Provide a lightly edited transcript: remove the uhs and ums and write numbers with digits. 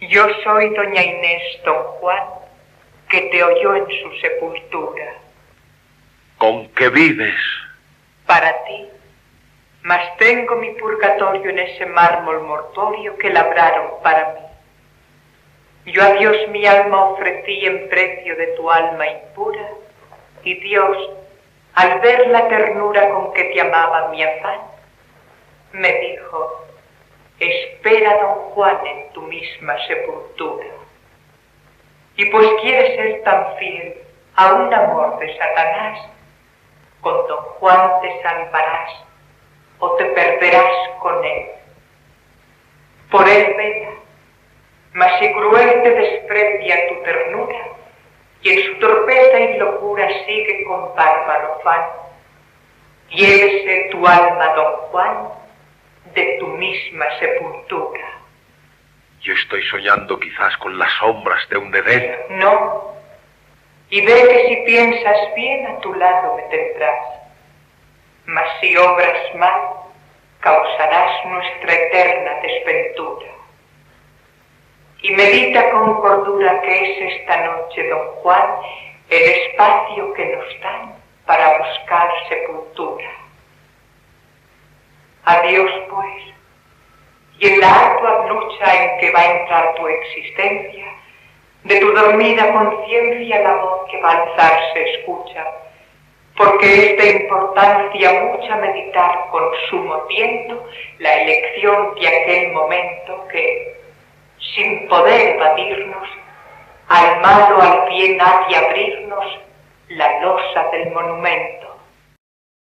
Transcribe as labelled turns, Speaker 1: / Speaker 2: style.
Speaker 1: Yo soy doña Inés, don Juan, que te oyó en su sepultura.
Speaker 2: ¿Con qué vives?
Speaker 1: Para ti, mas tengo mi purgatorio en ese mármol mortuorio que labraron para mí. Yo a Dios mi alma ofrecí en precio de tu alma impura, y Dios, al ver la ternura con que te amaba mi afán, me dijo: espera, don Juan, en tu misma sepultura. Y pues quieres ser tan fiel a un amor de Satanás, con don Juan te salvarás o te perderás con él. Por él vela, mas si cruel te desprecia tu ternura, y en su torpeza y locura sigue con bárbaro afán, llévese tu alma, don Juan, de tu misma sepultura.
Speaker 2: Yo estoy soñando quizás con las sombras de un Edén.
Speaker 1: No, y ve que si piensas bien a tu lado me tendrás, mas si obras mal, causarás nuestra eterna desventura. Y medita con cordura que es esta noche, don Juan, el espacio que nos dan para buscar sepultura. Adiós, pues, y en la ardua lucha en que va a entrar tu existencia, de tu dormida conciencia la voz que va a alzar se escucha, porque es de importancia mucha meditar con sumo tiento la elección de aquel momento que, sin poder evadirnos, al mal o al bien ha de abrirnos la losa del monumento.